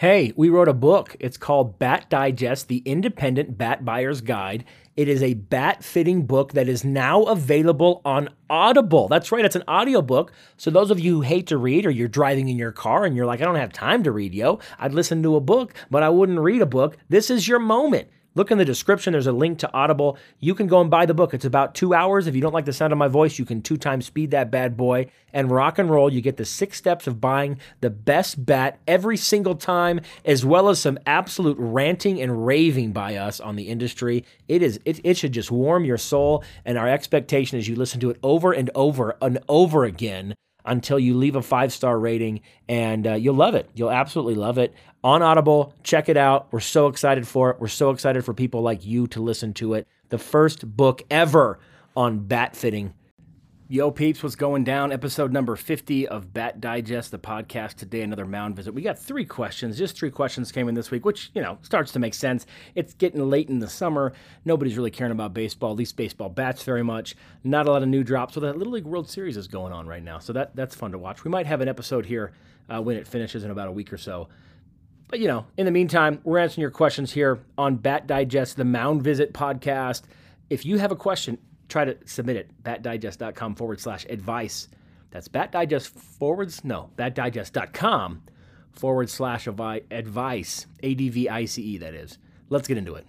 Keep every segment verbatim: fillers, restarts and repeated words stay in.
Hey, we wrote a book. It's called Bat Digest, the Independent Bat Buyer's Guide. It is a bat-fitting book that is now available on Audible. That's right, it's an audiobook. So those of you who hate to read or you're driving in your car and you're like, I don't have time to read, yo. I'd listen to a book, but I wouldn't read a book. This is your moment. Look in the description. There's a link to Audible. You can go and buy the book. It's about two hours. If you don't like the sound of my voice, you can two times speed that bad boy and rock and roll. You get the six steps of buying the best bat every single time, as well as some absolute ranting and raving by us on the industry. It is. It, it should just warm your soul, and our expectation is you listen to it over and over and over again until you leave a five-star rating, and uh, you'll love it. You'll absolutely love it. On Audible, check it out. We're so excited for it. We're so excited for people like you to listen to it. The first book ever on bat fitting. Yo, peeps, what's going down? Episode number fifty of Bat Digest, the podcast today, another mound visit. We got three questions. Just three questions came in this week, which, you know, starts to make sense. It's getting late in the summer. Nobody's really caring about baseball, at least baseball bats very much. Not a lot of new drops. So the Little League World Series is going on right now. So that that's fun to watch. We might have an episode here uh, when it finishes in about a week or so. But, you know, in the meantime, we're answering your questions here on Bat Digest, the Mound Visit podcast. If you have a question, try to submit it, batdigest.com forward slash advice. That's batdigest forwards, no, batdigest.com forward slash advice, A D V I C E, that is. Let's get into it.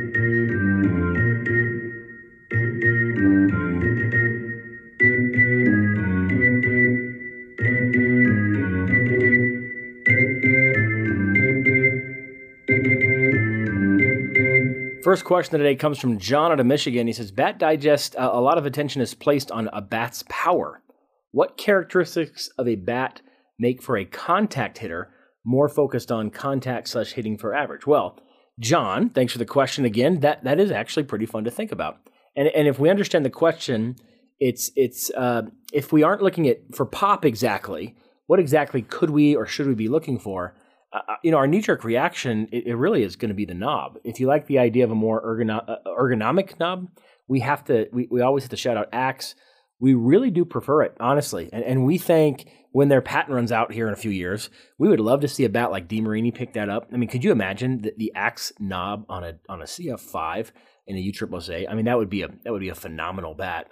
First question of the day comes from John out of Michigan. He says, Bat Digest, uh, a lot of attention is placed on a bat's power. What characteristics of a bat make for a contact hitter more focused on contact slash hitting for average? Well, John, thanks for the question again. That that is actually pretty fun to think about. And and if we understand the question, it's it's uh, if we aren't looking at for pop exactly, what exactly could we or should we be looking for? Uh, you know, our knee-jerk reaction, it, it really is going to be the knob. If you like the idea of a more ergono- uh, ergonomic knob, we have to, we, we always have to shout out Axe. We really do prefer it, honestly. And, and we think when their patent runs out here in a few years, we would love to see a bat like DeMarini pick that up. I mean, could you imagine the, the Axe knob on a on a C F five in a U triple A? I mean, that would be a that would be a phenomenal bat.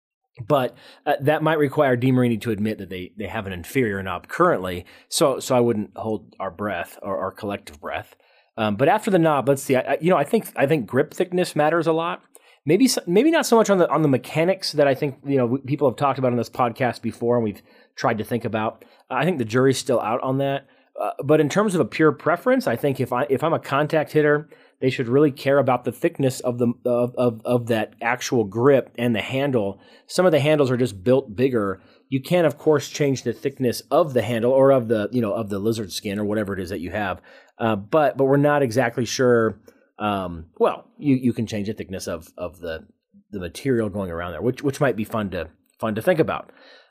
But uh, that might require DeMarini to admit that they, they have an inferior knob currently, so so I wouldn't hold our breath or our collective breath. Um, but after the knob, let's see. I, I, you know, I think I think grip thickness matters a lot. Maybe maybe not so much on the on the mechanics that I think you know people have talked about on this podcast before, and we've tried to think about. I think the jury's still out on that. Uh, but in terms of a pure preference, I think if I if I'm a contact hitter, they should really care about the thickness of the of, of of that actual grip and the handle. Some of the handles are just built bigger. You can, of course, change the thickness of the handle or of the you know of the lizard skin or whatever it is that you have. Uh, but but we're not exactly sure. Um, well, you, you can change the thickness of of the the material going around there, which which might be fun to fun to think about.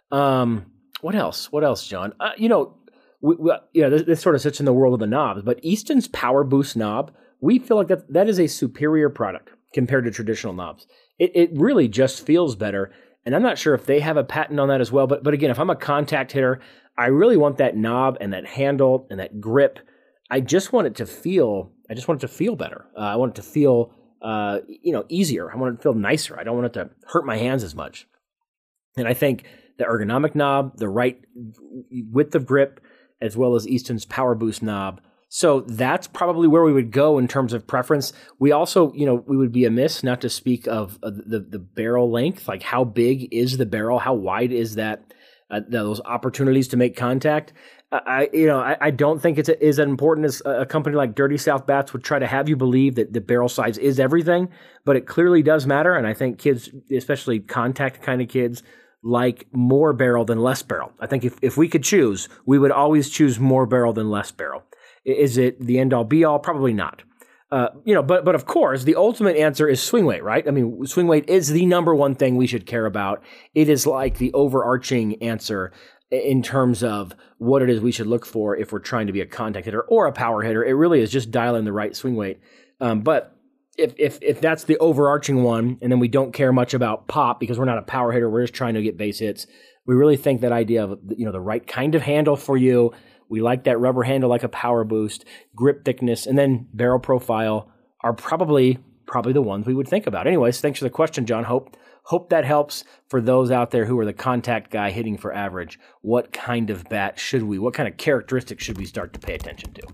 Um, what else? What else, John? Uh, you know, we, we, yeah, this, this sort of sits in the world of the knobs, but Easton's Power Boost knob, we feel like that that is a superior product compared to traditional knobs. It it really just feels better. And I'm not sure if they have a patent on that as well. But but again, if I'm a contact hitter, I really want that knob and that handle and that grip. I just want it to feel. I just want it to feel better. Uh, I want it to feel, uh, you know, easier. I want it to feel nicer. I don't want it to hurt my hands as much. And I think the ergonomic knob, the right width of grip, as well as Easton's Power Boost knob. So that's probably where we would go in terms of preference. We also, you know, we would be amiss not to speak of uh, the the barrel length, like how big is the barrel, how wide is that, uh, those opportunities to make contact. Uh, I, you know, I, I don't think it's a, is as important as a company like Dirty South Bats would try to have you believe that the barrel size is everything, but it clearly does matter. And I think kids, especially contact kind of kids, like more barrel than less barrel. I think if, if we could choose, we would always choose more barrel than less barrel. Is it the end all be all? Probably not. Uh, you know, but but of course, the ultimate answer is swing weight, right? I mean, swing weight is the number one thing we should care about. It is like the overarching answer in terms of what it is we should look for if we're trying to be a contact hitter or a power hitter. It really is just dialing the right swing weight. Um, but if if if that's the overarching one, and then we don't care much about pop because we're not a power hitter, we're just trying to get base hits. We really think that idea of you know the right kind of handle for you, We like that rubber handle like a power boost, grip thickness, and then barrel profile are probably probably the ones we would think about. Anyways, thanks for the question, John. Hope hope that helps for those out there who are the contact guy hitting for average. What kind of bat should we, what kind of characteristics should we start to pay attention to?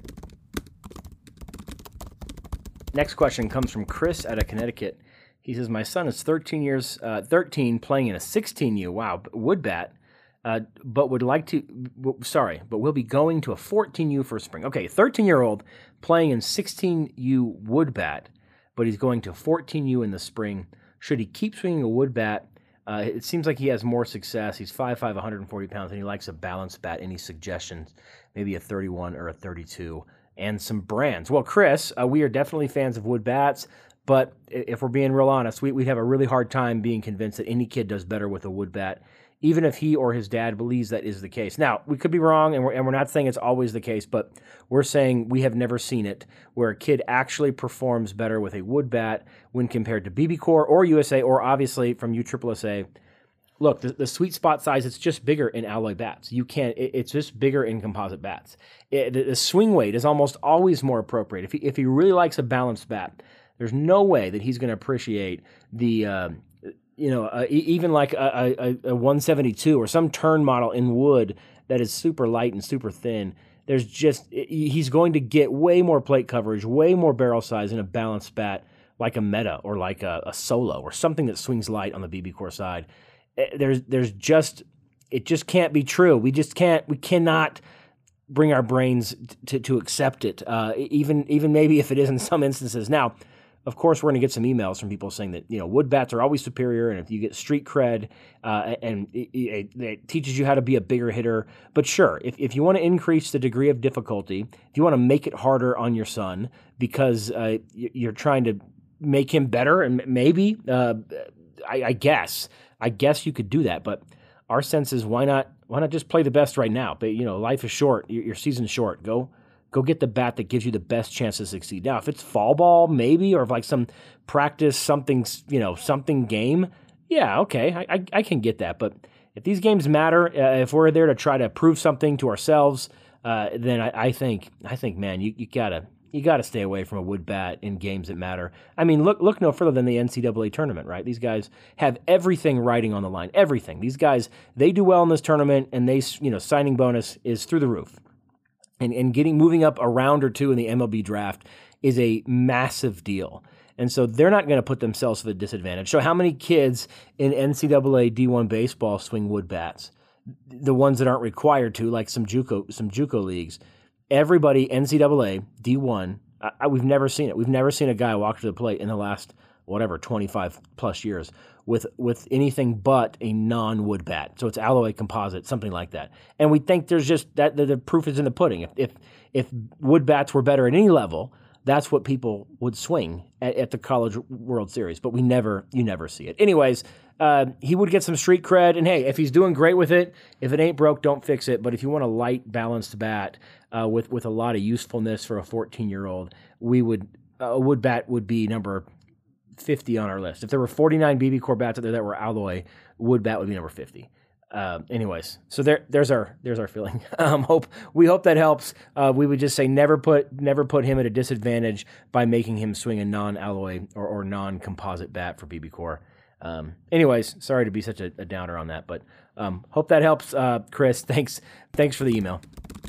Next question comes from Chris out of Connecticut. He says, my son is thirteen years, uh, thirteen, playing in a sixteen U, wow, wood bat, uh, but would like to, w- sorry, but will be going to a fourteen U for spring. Okay, thirteen-year-old playing in sixteen U wood bat, but he's going to fourteen U in the spring. Should he keep swinging a wood bat? Uh, it seems like he has more success. He's five five, one hundred forty pounds, and he likes a balanced bat. Any suggestions? Maybe a thirty-one or a thirty-two, and some brands. Well, Chris, uh, we are definitely fans of wood bats, but if we're being real honest, we, we'd have a really hard time being convinced that any kid does better with a wood bat, even if he or his dad believes that is the case. Now, we could be wrong, and we're, and we're not saying it's always the case, but we're saying we have never seen it where a kid actually performs better with a wood bat when compared to B B Core or U S A, or obviously from U S S S A. Look, the, the sweet spot size, it's just bigger in alloy bats. You can't, it, it's just bigger in composite bats. It, the, the swing weight is almost always more appropriate. If he, if he really likes a balanced bat, there's no way that he's going to appreciate the, uh, you know, uh, e- even like a, a, a one seventy-two or some turn model in wood that is super light and super thin. There's just, he's going to get way more plate coverage, way more barrel size in a balanced bat like a Meta or like a, a Solo or something that swings light on the B B Core side. There's, there's just, it just can't be true. We just can't, we cannot bring our brains to, to accept it. Uh, even, even maybe if it is in some instances. Now, of course, we're going to get some emails from people saying that, you know, wood bats are always superior, and if you get street cred, uh, and it, it, it teaches you how to be a bigger hitter. But sure, if, if you want to increase the degree of difficulty, if you want to make it harder on your son because uh, you're trying to make him better, and maybe, uh, I, I guess, I guess you could do that. But our sense is, why not? Why not just play the best right now? But you know, life is short. Your, your season's short. Go. Go get the bat that gives you the best chance to succeed. Now, if it's fall ball, maybe, or if like some practice, something, you know, something game, yeah, okay, I, I, I can get that. But if these games matter, uh, if we're there to try to prove something to ourselves, uh, then I, I think, I think, man, you, you gotta, you gotta stay away from a wood bat in games that matter. I mean, look, look no further than the N C double A tournament, right? These guys have everything riding on the line, everything. These guys, they do well in this tournament, and they, you know, signing bonus is through the roof. And, and getting moving up a round or two in the M L B draft is a massive deal. And so they're not going to put themselves at a disadvantage. So how many kids in N C double A D one baseball swing wood bats? The ones that aren't required to, like some JUCO, some JUCO leagues. Everybody, N C double A, D one, I, I, we've never seen it. We've never seen a guy walk to the plate in the last, whatever, twenty-five plus years with with anything but a non-wood bat. So it's alloy composite, something like that. And we think there's just, that the, the proof is in the pudding. If, if if wood bats were better at any level, that's what people would swing at, at the College World Series. But we never, you never see it. Anyways, uh, he would get some street cred. And hey, if he's doing great with it, if it ain't broke, don't fix it. But if you want a light, balanced bat uh, with, with a lot of usefulness for a fourteen-year-old, we would, uh, a wood bat would be number fifty on our list. If there were forty-nine B B Core bats out there that were alloy, wood bat would be number fifty. Uh, anyways, so there, there's our, there's our feeling. Um, hope we hope that helps. Uh, we would just say never put, never put him at a disadvantage by making him swing a non-alloy or, or non-composite bat for B B Core. Um, anyways, sorry to be such a, a downer on that, but um, hope that helps, uh, Chris. Thanks, thanks for the email.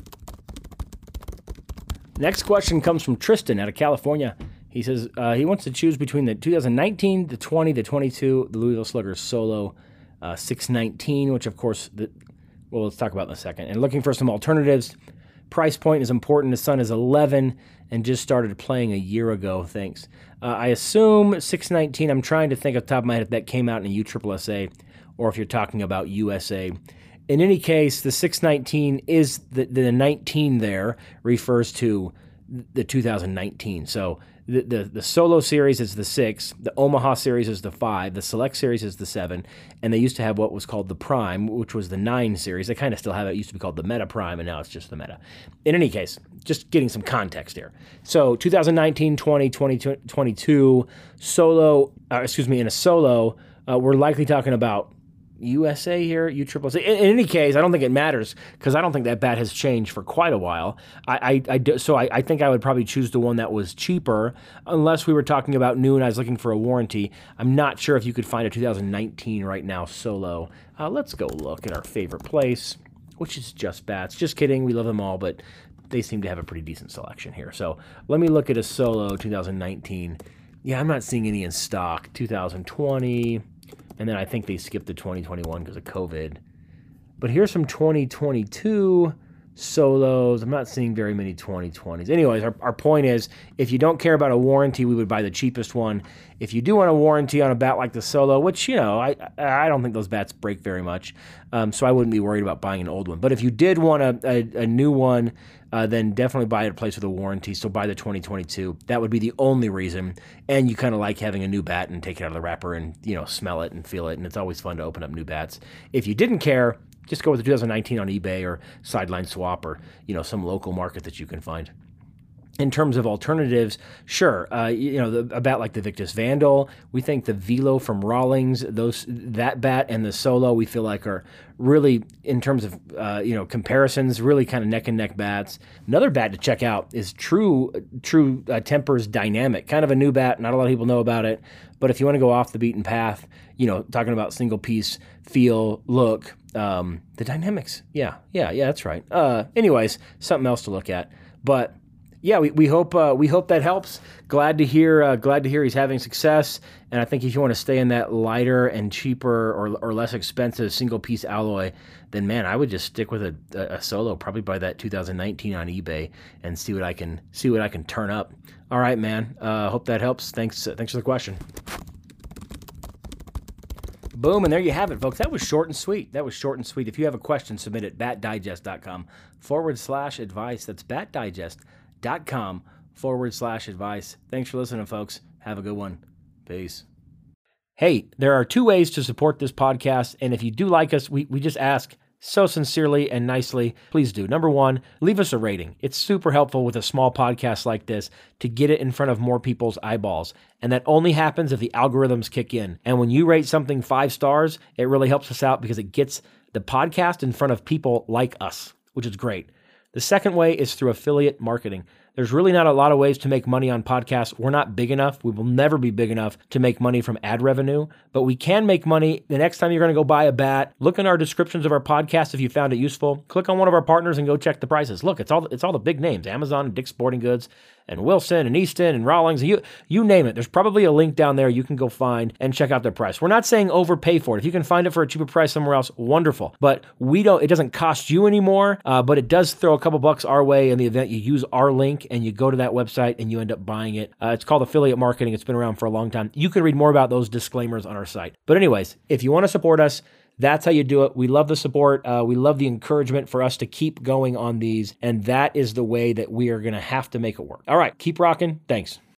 Next question comes from Tristan out of California. He says uh, he wants to choose between the two thousand nineteen, the twenty, the twenty-two, the Louisville Sluggers Solo uh, six nineteen, which of course, the, well, let's talk about in a second. And looking for some alternatives. Price point is important. His son is eleven and just started playing a year ago. Thanks. Uh, I assume six nineteen, I'm trying to think off the top of my head if that came out in a U S S A or if you're talking about U S A. In any case, the six nineteen is, the, the nineteen there refers to the two thousand nineteen. So the, the the Solo series is the six, the Omaha series is the five, the Select series is the seven, and they used to have what was called the Prime, which was the nine series. They kind of still have it. It used to be called the Meta Prime, and now it's just the Meta. In any case, just getting some context here. So two thousand nineteen, twenty, twenty, twenty-two, Solo, uh, excuse me, in a Solo, uh, we're likely talking about U S A here? U S A. In, in any case, I don't think it matters because I don't think that bat has changed for quite a while. I, I, I do, so I, I think I would probably choose the one that was cheaper unless we were talking about new and I was looking for a warranty. I'm not sure if you could find a two thousand nineteen right now solo. Uh, let's go look at our favorite place, which is Just Bats. Just kidding. We love them all, but they seem to have a pretty decent selection here. So let me look at a solo two thousand nineteen. Yeah, I'm not seeing any in stock. two thousand twenty, and then I think they skipped the twenty twenty-one because of COVID. But here's some twenty twenty-two solos. I'm not seeing very many twenty twenties. Anyways, our, our point is, if you don't care about a warranty, we would buy the cheapest one. If you do want a warranty on a bat like the Solo, which, you know, I I don't think those bats break very much, um, so I wouldn't be worried about buying an old one. But if you did want a, a, a new one, uh, then definitely buy it a place with a warranty, so buy the twenty twenty-two. That would be the only reason, and you kind of like having a new bat and take it out of the wrapper and, you know, smell it and feel it, and it's always fun to open up new bats. If you didn't care, just go with the two thousand nineteen on eBay or Sideline Swap or, you know, some local market that you can find. In terms of alternatives, sure, uh, you know, the, a bat like the Victus Vandal, we think the Velo from Rawlings, those that bat and the Solo, we feel like are really, in terms of, uh, you know, comparisons, really kind of neck and neck bats. Another bat to check out is True True uh, Tempers Dynamic, kind of a new bat. Not a lot of people know about it, but if you want to go off the beaten path, you know, talking about single piece, feel, look, um, the dynamics, yeah, yeah, yeah, that's right. Uh, anyways, something else to look at, but. Yeah, we, we hope uh, we hope that helps. Glad to hear uh, glad to hear he's having success. And I think if you want to stay in that lighter and cheaper or or less expensive single piece alloy, then man, I would just stick with a, a Solo. Probably buy that two thousand nineteen on eBay and see what I can see what I can turn up. All right, man. Uh, hope that helps. Thanks uh, thanks for the question. Boom, and there you have it, folks. That was short and sweet. That was short and sweet. If you have a question, submit it batdigest.com forward slash advice. That's batdigest.com forward slash advice. Thanks for listening, folks. Have a good one. Peace. Hey, there are two ways to support this podcast, and if you do like us, we, we just ask so sincerely and nicely, please do. Number one, leave us a rating. It's super helpful with a small podcast like this to get it in front of more people's eyeballs. And that only happens if the algorithms kick in. And when you rate something five stars, it really helps us out because it gets the podcast in front of people like us, which is great. The second way is through affiliate marketing. There's really not a lot of ways to make money on podcasts. We're not big enough. We will never be big enough to make money from ad revenue, but we can make money. The next time you're going to go buy a bat, look in our descriptions of our podcast if you found it useful. Click on one of our partners and go check the prices. Look, it's all it's all the big names, Amazon and Dick's Sporting Goods and Wilson and Easton and Rawlings. You you name it. There's probably a link down there you can go find and check out their price. We're not saying overpay for it. If you can find it for a cheaper price somewhere else, wonderful. But we don't. It doesn't cost you anymore, uh, but it does throw a couple bucks our way in the event you use our link and you go to that website and you end up buying it. Uh, it's called affiliate marketing. It's been around for a long time. You can read more about those disclaimers on our site. But anyways, if you want to support us, that's how you do it. We love the support. Uh, we love the encouragement for us to keep going on these. And that is the way that we are going to have to make it work. All right, keep rocking. Thanks.